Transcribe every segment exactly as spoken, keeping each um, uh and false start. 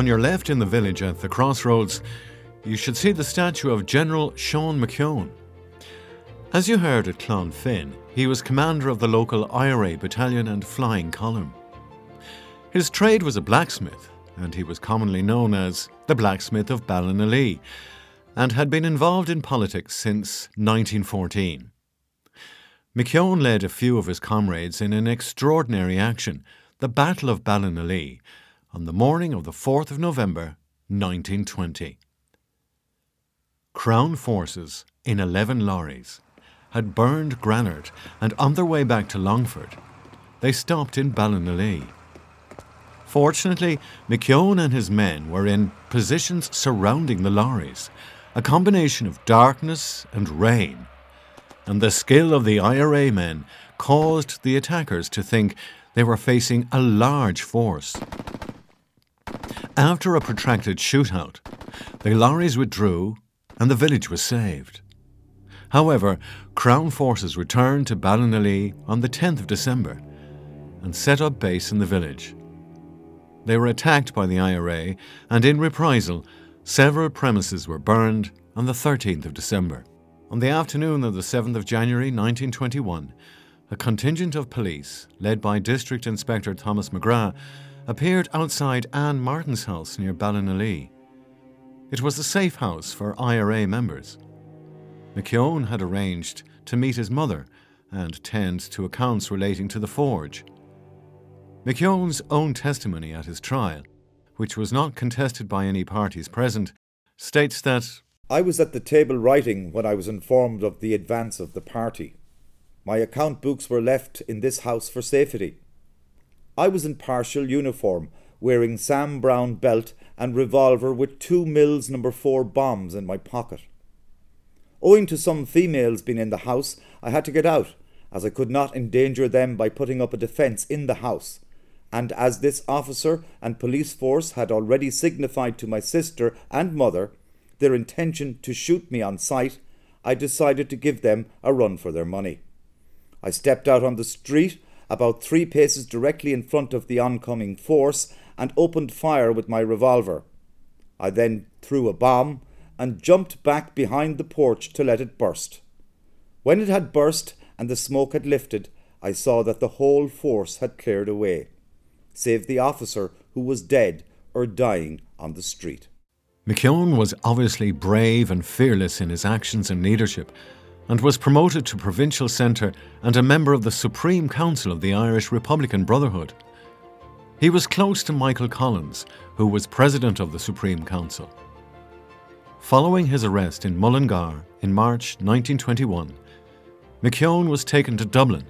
On your left in the village at the crossroads, you should see the statue of General Sean McKeown. As you heard at Clonfin, he was commander of the local I R A battalion and flying column. His trade was a blacksmith, and he was commonly known as the Blacksmith of Ballinalee, and had been involved in politics since nineteen fourteen. McKeown led a few of his comrades in an extraordinary action, the Battle of Ballinalee, on the morning of the fourth of November, nineteen twenty. Crown forces in eleven lorries had burned Granard, and on their way back to Longford, they stopped in Ballinalee. Fortunately, McKeown and his men were in positions surrounding the lorries, a combination of darkness and rain, and the skill of the I R A men caused the attackers to think they were facing a large force. After a protracted shootout, the lorries withdrew and the village was saved. However, Crown forces returned to Ballinalee on the tenth of December and set up base in the village. They were attacked by the I R A, and in reprisal, several premises were burned on the thirteenth of December. On the afternoon of the seventh of January nineteen twenty-one, a contingent of police, led by District Inspector Thomas McGrath, appeared outside Anne Martin's house near Ballinalee. It was a safe house for I R A members. McKeown had arranged to meet his mother and tend to accounts relating to the forge. McKeown's own testimony at his trial, which was not contested by any parties present, states that, "I was at the table writing when I was informed of the advance of the party. My account books were left in this house for safety. I was in partial uniform, wearing Sam Brown belt and revolver with two Mills number four bombs in my pocket. Owing to some females being in the house, I had to get out, as I could not endanger them by putting up a defence in the house, and as this officer and police force had already signified to my sister and mother their intention to shoot me on sight, I decided to give them a run for their money. I stepped out on the street, about three paces directly in front of the oncoming force, and opened fire with my revolver. I then threw a bomb and jumped back behind the porch to let it burst. When it had burst and the smoke had lifted, I saw that the whole force had cleared away, save the officer who was dead or dying on the street." McKeown was obviously brave and fearless in his actions and leadership, and was promoted to provincial centre and a member of the Supreme Council of the Irish Republican Brotherhood. He was close to Michael Collins, who was president of the Supreme Council. Following his arrest in Mullingar in March nineteen twenty-one, McKeown was taken to Dublin,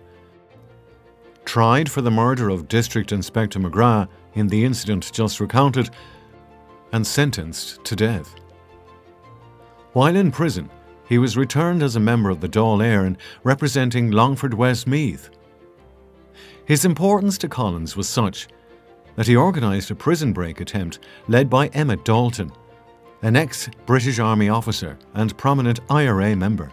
tried for the murder of District Inspector McGrath in the incident just recounted, and sentenced to death. While in prison, he was returned as a member of the Dáil Éireann representing Longford West Meath. His importance to Collins was such that he organised a prison break attempt led by Emmett Dalton, an ex-British Army officer and prominent I R A member.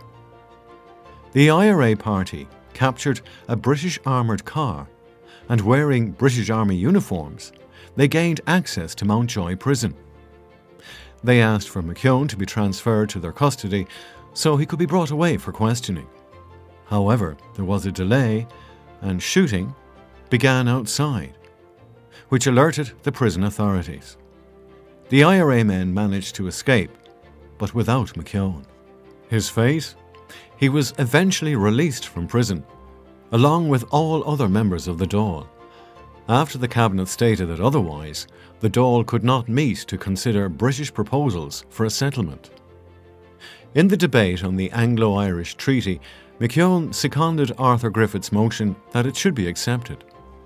The I R A party captured a British armoured car, and wearing British Army uniforms, they gained access to Mountjoy Prison. They asked for McKeown to be transferred to their custody so he could be brought away for questioning. However, there was a delay, and shooting began outside, which alerted the prison authorities. The I R A men managed to escape, but without McKeown. His fate? He was eventually released from prison, along with all other members of the Dáil, after the Cabinet stated that otherwise, the Dáil could not meet to consider British proposals for a settlement. In the debate on the Anglo-Irish Treaty, McKeown seconded Arthur Griffith's motion that it should be accepted.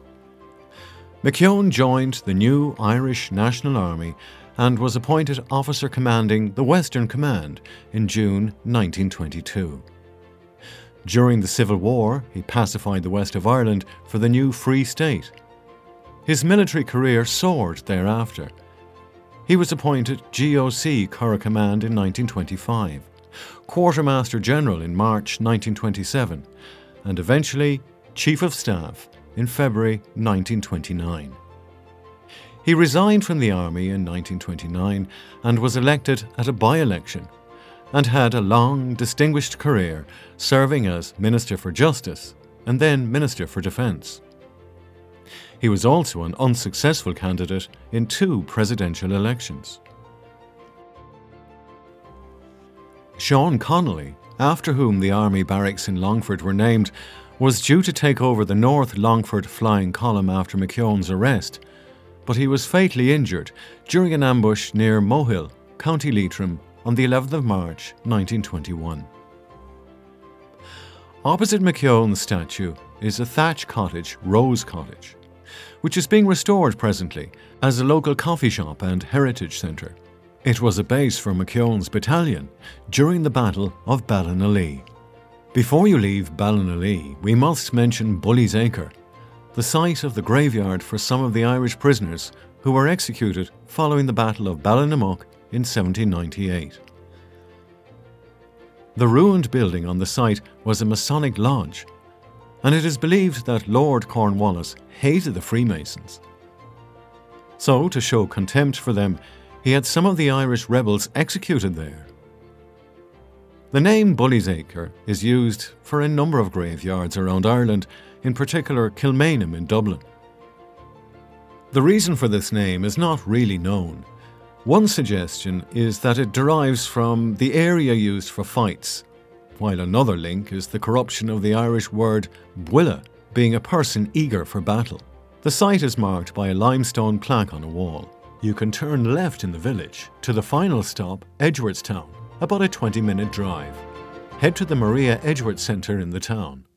McKeown joined the new Irish National Army and was appointed officer commanding the Western Command in June nineteen twenty-two. During the Civil War, he pacified the west of Ireland for the new Free State. His military career soared thereafter. He was appointed G O C Curragh Command in nineteen twenty-five, Quartermaster General in March nineteen twenty-seven, and eventually Chief of Staff in February nineteen twenty-nine. He resigned from the army in nineteen twenty-nine and was elected at a by-election, and had a long, distinguished career serving as Minister for Justice and then Minister for Defence. He was also an unsuccessful candidate in two presidential elections. Sean Connolly, after whom the army barracks in Longford were named, was due to take over the North Longford flying column after McKeown's arrest, but he was fatally injured during an ambush near Mohill, County Leitrim, on the eleventh of March nineteen twenty-one. Opposite McKeown's statue is a thatch cottage, Rose Cottage, which is being restored presently as a local coffee shop and heritage centre. It was a base for McKeown's battalion during the Battle of Ballinalee. Before you leave Ballinalee, we must mention Bully's Acre, the site of the graveyard for some of the Irish prisoners who were executed following the Battle of Ballinamuck in seventeen ninety-eight. The ruined building on the site was a Masonic lodge, and it is believed that Lord Cornwallis hated the Freemasons. So, to show contempt for them, he had some of the Irish rebels executed there. The name Bully's Acre is used for a number of graveyards around Ireland, in particular Kilmainham in Dublin. The reason for this name is not really known. One suggestion is that it derives from the area used for fights, while another link is the corruption of the Irish word buile, being a person eager for battle. The site is marked by a limestone plaque on a wall. You can turn left in the village to the final stop, Edgeworthstown, about a twenty minute drive. Head to the Maria Edgeworth Centre in the town.